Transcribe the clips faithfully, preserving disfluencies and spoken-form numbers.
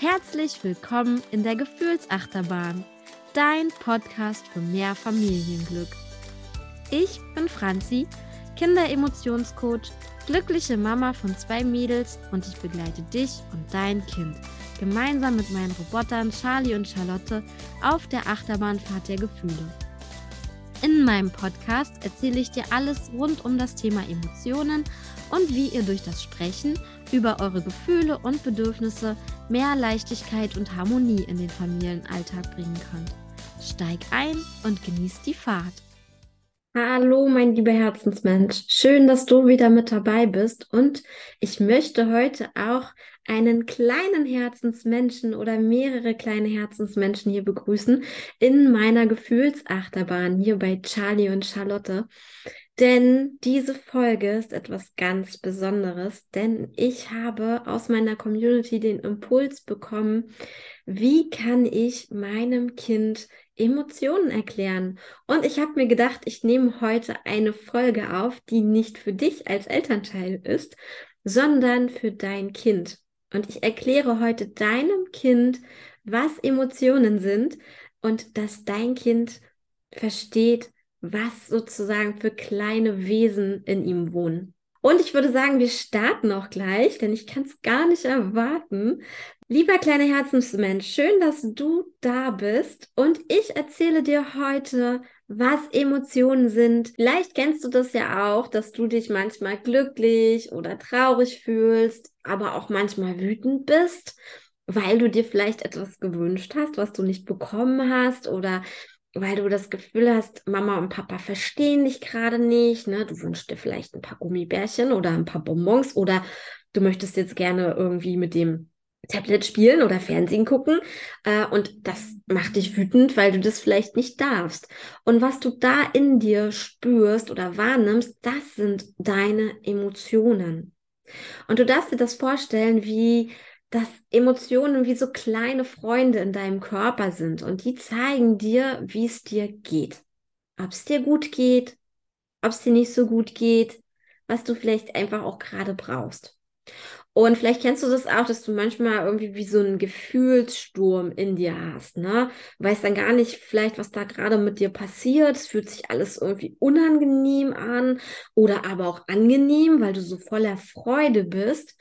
Herzlich willkommen in der Gefühlsachterbahn, dein Podcast für mehr Familienglück. Ich bin Franzi, Kinder-Emotionscoach, glückliche Mama von zwei Mädels und ich begleite dich und dein Kind gemeinsam mit meinen Robotern Charlie und Charlotte auf der Achterbahnfahrt der Gefühle. In meinem Podcast erzähle ich dir alles rund um das Thema Emotionen und wie ihr durch das Sprechen über eure Gefühle und Bedürfnisse mehr Leichtigkeit und Harmonie in den Familienalltag bringen könnt. Steig ein und genieß die Fahrt. Hallo, mein lieber Herzensmensch. Schön, dass du wieder mit dabei bist und ich möchte heute auch einen kleinen Herzensmenschen oder mehrere kleine Herzensmenschen hier begrüßen in meiner Gefühlsachterbahn hier bei Charlie und Charlotte. Denn diese Folge ist etwas ganz Besonderes, denn ich habe aus meiner Community den Impuls bekommen, wie kann ich meinem Kind Emotionen erklären? Und ich habe mir gedacht, ich nehme heute eine Folge auf, die nicht für dich als Elternteil ist, sondern für dein Kind. Und ich erkläre heute deinem Kind, was Emotionen sind und dass dein Kind versteht, was sozusagen für kleine Wesen in ihm wohnen. Und ich würde sagen, wir starten auch gleich, denn ich kann es gar nicht erwarten. Lieber kleiner Herzensmensch, schön, dass du da bist und ich erzähle dir heute, was Emotionen sind. Vielleicht kennst du das ja auch, dass du dich manchmal glücklich oder traurig fühlst, aber auch manchmal wütend bist, weil du dir vielleicht etwas gewünscht hast, was du nicht bekommen hast oder weil du das Gefühl hast, Mama und Papa verstehen dich gerade nicht, ne? Du wünschst dir vielleicht ein paar Gummibärchen oder ein paar Bonbons oder du möchtest jetzt gerne irgendwie mit dem Tablet spielen oder Fernsehen gucken äh, und das macht dich wütend, weil du das vielleicht nicht darfst. Und was du da in dir spürst oder wahrnimmst, das sind deine Emotionen. Und du darfst dir das vorstellen, wie dass Emotionen wie so kleine Freunde in deinem Körper sind und die zeigen dir, wie es dir geht. Ob es dir gut geht, ob es dir nicht so gut geht, was du vielleicht einfach auch gerade brauchst. Und vielleicht kennst du das auch, dass du manchmal irgendwie wie so einen Gefühlssturm in dir hast, ne? Du weißt dann gar nicht vielleicht, was da gerade mit dir passiert. Es fühlt sich alles irgendwie unangenehm an oder aber auch angenehm, weil du so voller Freude bist.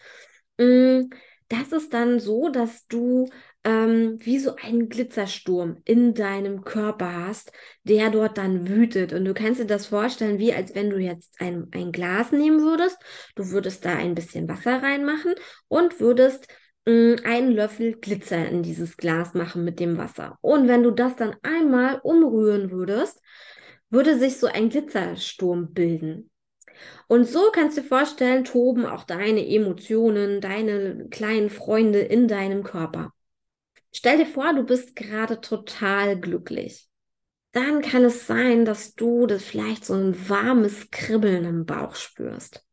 Das ist dann so, dass du ähm, wie so einen Glitzersturm in deinem Körper hast, der dort dann wütet. Und du kannst dir das vorstellen, wie als wenn du jetzt ein, ein Glas nehmen würdest. Du würdest da ein bisschen Wasser reinmachen und würdest mh, einen Löffel Glitzer in dieses Glas machen mit dem Wasser. Und wenn du das dann einmal umrühren würdest, würde sich so ein Glitzersturm bilden. Und so kannst du dir vorstellen, toben auch deine Emotionen, deine kleinen Freunde in deinem Körper. Stell dir vor, du bist gerade total glücklich. Dann kann es sein, dass du das vielleicht so ein warmes Kribbeln im Bauch spürst.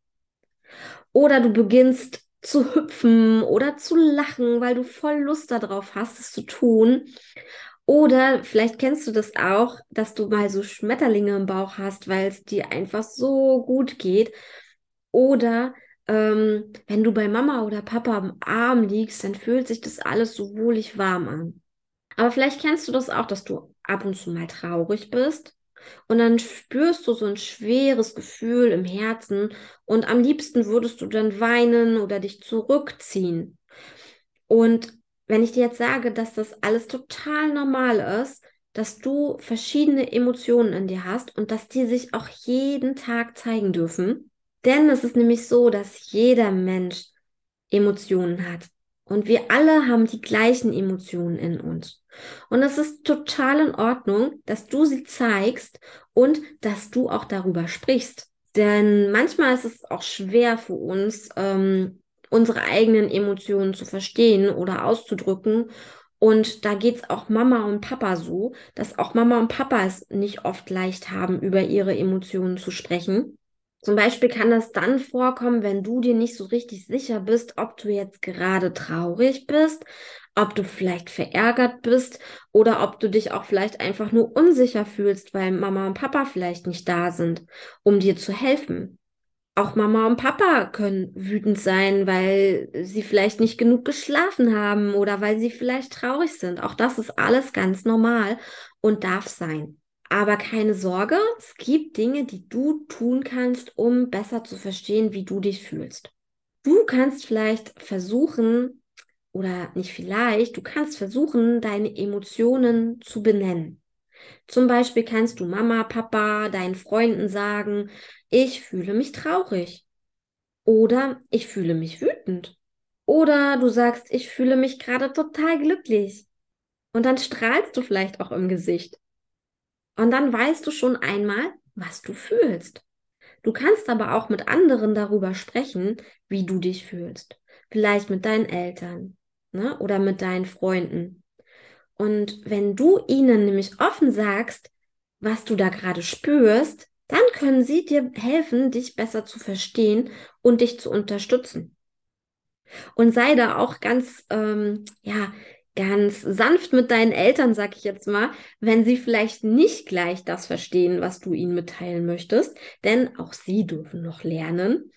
Oder du beginnst zu hüpfen oder zu lachen, weil du voll Lust darauf hast, es zu tun. Oder vielleicht kennst du das auch, dass du mal so Schmetterlinge im Bauch hast, weil es dir einfach so gut geht. Oder ähm, wenn du bei Mama oder Papa am Arm liegst, dann fühlt sich das alles so wohlig warm an. Aber vielleicht kennst du das auch, dass du ab und zu mal traurig bist und dann spürst du so ein schweres Gefühl im Herzen und am liebsten würdest du dann weinen oder dich zurückziehen. Und wenn ich dir jetzt sage, dass das alles total normal ist, dass du verschiedene Emotionen in dir hast und dass die sich auch jeden Tag zeigen dürfen, denn es ist nämlich so, dass jeder Mensch Emotionen hat. Und wir alle haben die gleichen Emotionen in uns. Und es ist total in Ordnung, dass du sie zeigst und dass du auch darüber sprichst. Denn manchmal ist es auch schwer für uns, ähm, unsere eigenen Emotionen zu verstehen oder auszudrücken. Und da geht es auch Mama und Papa so, dass auch Mama und Papa es nicht oft leicht haben, über ihre Emotionen zu sprechen. Zum Beispiel kann das dann vorkommen, wenn du dir nicht so richtig sicher bist, ob du jetzt gerade traurig bist, ob du vielleicht verärgert bist oder ob du dich auch vielleicht einfach nur unsicher fühlst, weil Mama und Papa vielleicht nicht da sind, um dir zu helfen. Auch Mama und Papa können wütend sein, weil sie vielleicht nicht genug geschlafen haben oder weil sie vielleicht traurig sind. Auch das ist alles ganz normal und darf sein. Aber keine Sorge, es gibt Dinge, die du tun kannst, um besser zu verstehen, wie du dich fühlst. Du kannst vielleicht versuchen, oder nicht vielleicht, du kannst versuchen, deine Emotionen zu benennen. Zum Beispiel kannst du Mama, Papa, deinen Freunden sagen, ich fühle mich traurig oder ich fühle mich wütend. Oder du sagst, ich fühle mich gerade total glücklich. Und dann strahlst du vielleicht auch im Gesicht. Und dann weißt du schon einmal, was du fühlst. Du kannst aber auch mit anderen darüber sprechen, wie du dich fühlst. Vielleicht mit deinen Eltern, ne? Oder mit deinen Freunden. Und wenn du ihnen nämlich offen sagst, was du da gerade spürst, dann können sie dir helfen, dich besser zu verstehen und dich zu unterstützen. Und sei da auch ganz, ähm, ja, ganz sanft mit deinen Eltern, sag ich jetzt mal, wenn sie vielleicht nicht gleich das verstehen, was du ihnen mitteilen möchtest, denn auch sie dürfen noch lernen,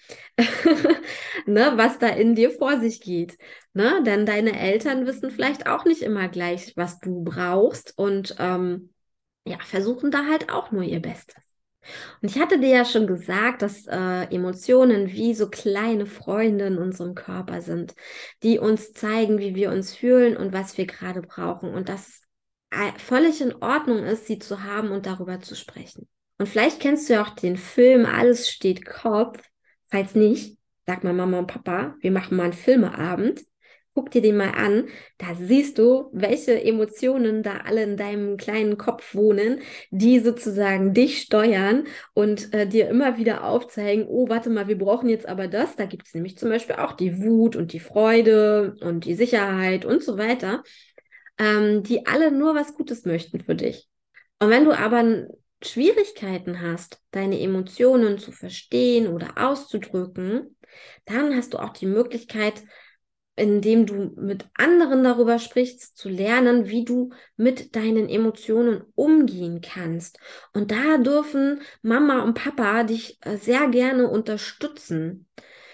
ne, was da in dir vor sich geht. Ne? Denn deine Eltern wissen vielleicht auch nicht immer gleich, was du brauchst und ähm, ja, versuchen da halt auch nur ihr Bestes. Und ich hatte dir ja schon gesagt, dass äh, Emotionen wie so kleine Freunde in unserem Körper sind, die uns zeigen, wie wir uns fühlen und was wir gerade brauchen. Und dass es völlig in Ordnung ist, sie zu haben und darüber zu sprechen. Und vielleicht kennst du ja auch den Film Alles steht Kopf. Falls nicht, sag mal Mama und Papa, wir machen mal einen Filmeabend. Guck dir den mal an. Da siehst du, welche Emotionen da alle in deinem kleinen Kopf wohnen, die sozusagen dich steuern und äh, dir immer wieder aufzeigen, oh, warte mal, wir brauchen jetzt aber das. Da gibt es nämlich zum Beispiel auch die Wut und die Freude und die Sicherheit und so weiter, ähm, die alle nur was Gutes möchten für dich. Und wenn du aber Schwierigkeiten hast, deine Emotionen zu verstehen oder auszudrücken, dann hast du auch die Möglichkeit, indem du mit anderen darüber sprichst, zu lernen, wie du mit deinen Emotionen umgehen kannst. Und da dürfen Mama und Papa dich äh, sehr gerne unterstützen.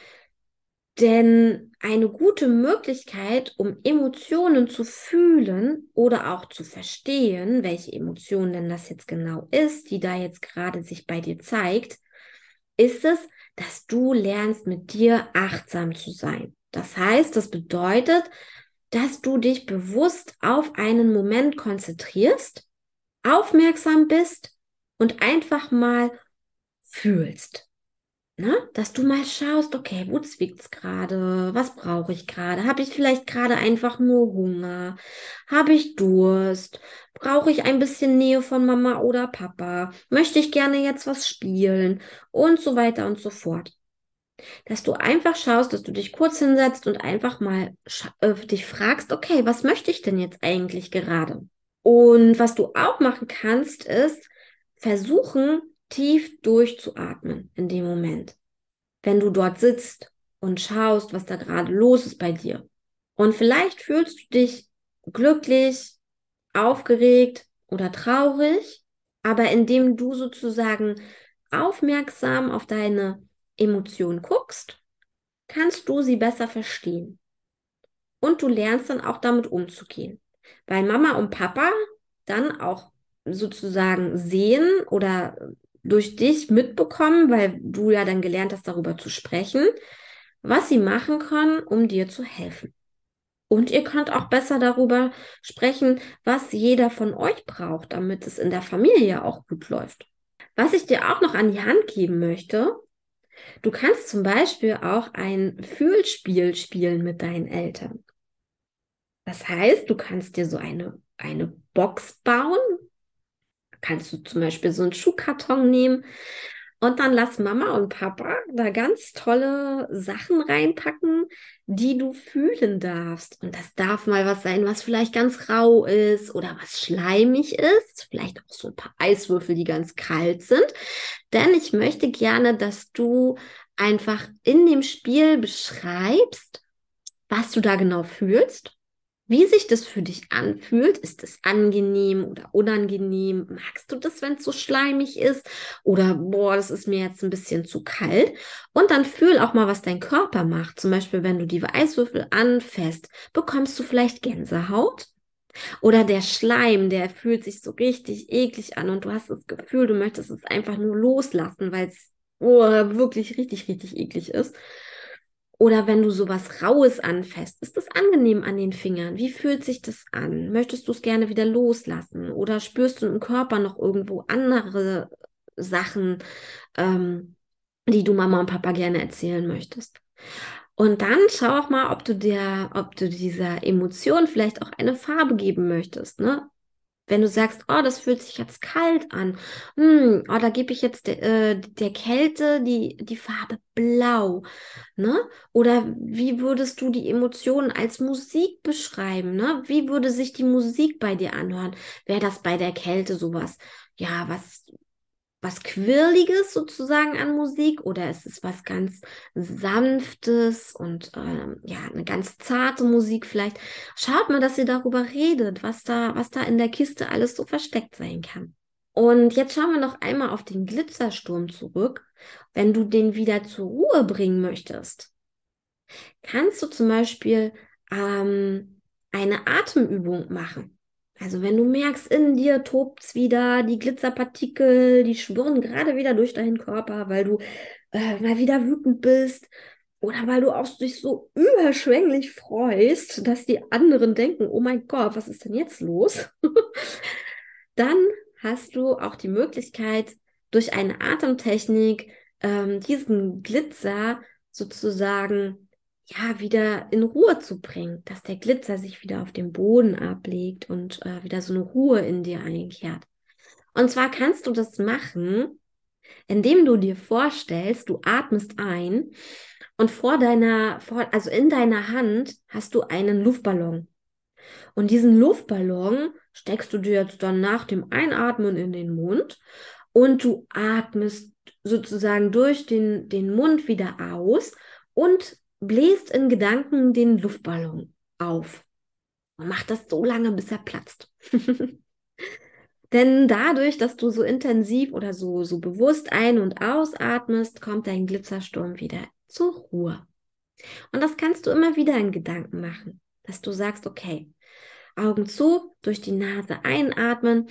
Denn eine gute Möglichkeit, um Emotionen zu fühlen oder auch zu verstehen, welche Emotion denn das jetzt genau ist, die da jetzt gerade sich bei dir zeigt, ist es, dass du lernst, mit dir achtsam zu sein. Das heißt, das bedeutet, dass du dich bewusst auf einen Moment konzentrierst, aufmerksam bist und einfach mal fühlst. Ne? Dass du mal schaust, okay, wo zwickt's gerade? Was brauche ich gerade? Habe ich vielleicht gerade einfach nur Hunger? Habe ich Durst? Brauche ich ein bisschen Nähe von Mama oder Papa? Möchte ich gerne jetzt was spielen? Und so weiter und so fort. Dass du einfach schaust, dass du dich kurz hinsetzt und einfach mal äh, dich fragst, okay, was möchte ich denn jetzt eigentlich gerade? Und was du auch machen kannst, ist versuchen, tief durchzuatmen in dem Moment, wenn du dort sitzt und schaust, was da gerade los ist bei dir. Und vielleicht fühlst du dich glücklich, aufgeregt oder traurig, aber indem du sozusagen aufmerksam auf deine Emotionen guckst, kannst du sie besser verstehen. Und du lernst dann auch damit umzugehen. Weil Mama und Papa dann auch sozusagen sehen oder durch dich mitbekommen, weil du ja dann gelernt hast, darüber zu sprechen, was sie machen können, um dir zu helfen. Und ihr könnt auch besser darüber sprechen, was jeder von euch braucht, damit es in der Familie auch gut läuft. Was ich dir auch noch an die Hand geben möchte, du kannst zum Beispiel auch ein Fühlspiel spielen mit deinen Eltern. Das heißt, du kannst dir so eine, eine Box bauen. Kannst du zum Beispiel so einen Schuhkarton nehmen und dann lass Mama und Papa da ganz tolle Sachen reinpacken, die du fühlen darfst. Und das darf mal was sein, was vielleicht ganz rau ist oder was schleimig ist. Vielleicht auch so ein paar Eiswürfel, die ganz kalt sind. Denn ich möchte gerne, dass du einfach in dem Spiel beschreibst, was du da genau fühlst. Wie sich das für dich anfühlt, ist es angenehm oder unangenehm? Magst du das, wenn es so schleimig ist? Oder, boah, das ist mir jetzt ein bisschen zu kalt. Und dann fühl auch mal, was dein Körper macht. Zum Beispiel, wenn du die Eiswürfel anfasst, bekommst du vielleicht Gänsehaut? Oder der Schleim, der fühlt sich so richtig eklig an und du hast das Gefühl, du möchtest es einfach nur loslassen, weil es oh, wirklich richtig, richtig eklig ist. Oder wenn du sowas Raues anfasst, ist das angenehm an den Fingern? Wie fühlt sich das an? Möchtest du es gerne wieder loslassen? Oder spürst du im Körper noch irgendwo andere Sachen, ähm, die du Mama und Papa gerne erzählen möchtest? Und dann schau auch mal, ob du dir, ob du dieser Emotion vielleicht auch eine Farbe geben möchtest, ne? Wenn du sagst, oh, das fühlt sich jetzt kalt an, hm, oh, da gebe ich jetzt de, äh, der Kälte die, die Farbe Blau, ne? Oder wie würdest du die Emotionen als Musik beschreiben, ne? Wie würde sich die Musik bei dir anhören? Wäre das bei der Kälte sowas, ja, was was Quirliges sozusagen an Musik oder ist es was ganz Sanftes und ähm, ja, eine ganz zarte Musik vielleicht? Schaut mal, dass ihr darüber redet, was da, was da in der Kiste alles so versteckt sein kann. Und jetzt schauen wir noch einmal auf den Glitzersturm zurück. Wenn du den wieder zur Ruhe bringen möchtest, kannst du zum Beispiel ähm, eine Atemübung machen. Also wenn du merkst, in dir tobt's wieder, die Glitzerpartikel, die schwirren gerade wieder durch deinen Körper, weil du äh, mal wieder wütend bist oder weil du auch dich so überschwänglich freust, dass die anderen denken, oh mein Gott, was ist denn jetzt los? Dann hast du auch die Möglichkeit, durch eine Atemtechnik ähm, diesen Glitzer sozusagen ja wieder in Ruhe zu bringen, dass der Glitzer sich wieder auf dem Boden ablegt und äh, wieder so eine Ruhe in dir einkehrt. Und zwar kannst du das machen, indem du dir vorstellst, du atmest ein und vor deiner, vor, also in deiner Hand hast du einen Luftballon. Und diesen Luftballon steckst du dir jetzt dann nach dem Einatmen in den Mund und du atmest sozusagen durch den, den Mund wieder aus und bläst in Gedanken den Luftballon auf. Und mach das so lange, bis er platzt. Denn dadurch, dass du so intensiv oder so, so bewusst ein- und ausatmest, kommt dein Glitzersturm wieder zur Ruhe. Und das kannst du immer wieder in Gedanken machen, dass du sagst, okay, Augen zu, durch die Nase einatmen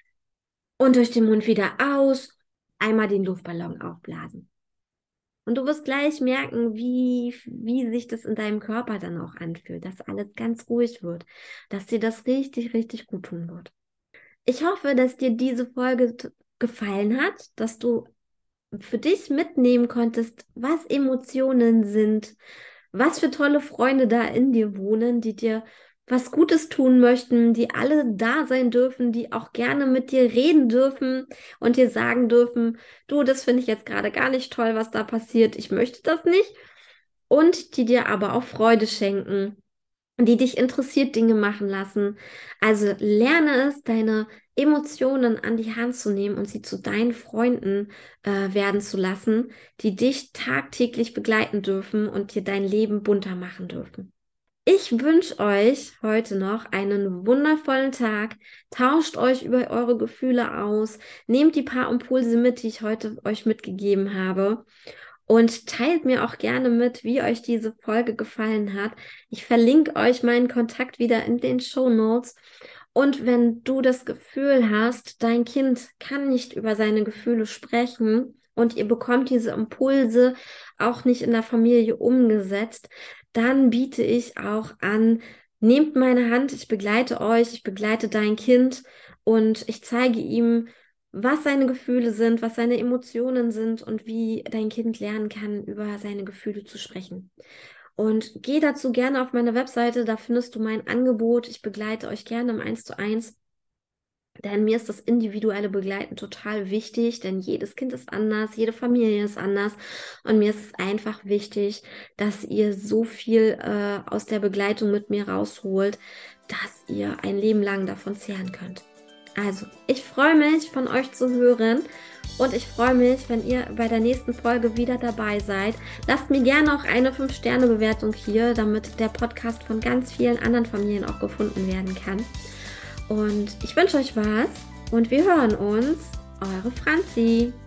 und durch den Mund wieder aus, einmal den Luftballon aufblasen. Und du wirst gleich merken, wie, wie sich das in deinem Körper dann auch anfühlt, dass alles ganz ruhig wird, dass dir das richtig, richtig gut tun wird. Ich hoffe, dass dir diese Folge t- gefallen hat, dass du für dich mitnehmen konntest, was Emotionen sind, was für tolle Freunde da in dir wohnen, die dir was Gutes tun möchten, die alle da sein dürfen, die auch gerne mit dir reden dürfen und dir sagen dürfen, du, das finde ich jetzt gerade gar nicht toll, was da passiert, ich möchte das nicht. Und die dir aber auch Freude schenken, die dich interessiert Dinge machen lassen. Also lerne es, deine Emotionen an die Hand zu nehmen und sie zu deinen Freunden äh, werden zu lassen, die dich tagtäglich begleiten dürfen und dir dein Leben bunter machen dürfen. Ich wünsche euch heute noch einen wundervollen Tag. Tauscht euch über eure Gefühle aus. Nehmt die paar Impulse mit, die ich heute euch mitgegeben habe. Und teilt mir auch gerne mit, wie euch diese Folge gefallen hat. Ich verlinke euch meinen Kontakt wieder in den Show Notes. Und wenn du das Gefühl hast, dein Kind kann nicht über seine Gefühle sprechen und ihr bekommt diese Impulse auch nicht in der Familie umgesetzt, dann biete ich auch an, nehmt meine Hand, ich begleite euch, ich begleite dein Kind und ich zeige ihm, was seine Gefühle sind, was seine Emotionen sind und wie dein Kind lernen kann, über seine Gefühle zu sprechen. Und geh dazu gerne auf meine Webseite, da findest du mein Angebot. Ich begleite euch gerne im Eins zu eins. Denn mir ist das individuelle Begleiten total wichtig, denn jedes Kind ist anders, jede Familie ist anders. Und mir ist es einfach wichtig, dass ihr so viel äh, aus der Begleitung mit mir rausholt, dass ihr ein Leben lang davon zehren könnt. Also, ich freue mich, von euch zu hören und ich freue mich, wenn ihr bei der nächsten Folge wieder dabei seid. Lasst mir gerne auch eine fünf Sterne Bewertung hier, damit der Podcast von ganz vielen anderen Familien auch gefunden werden kann. Und ich wünsche euch was und wir hören uns. Eure Franzi.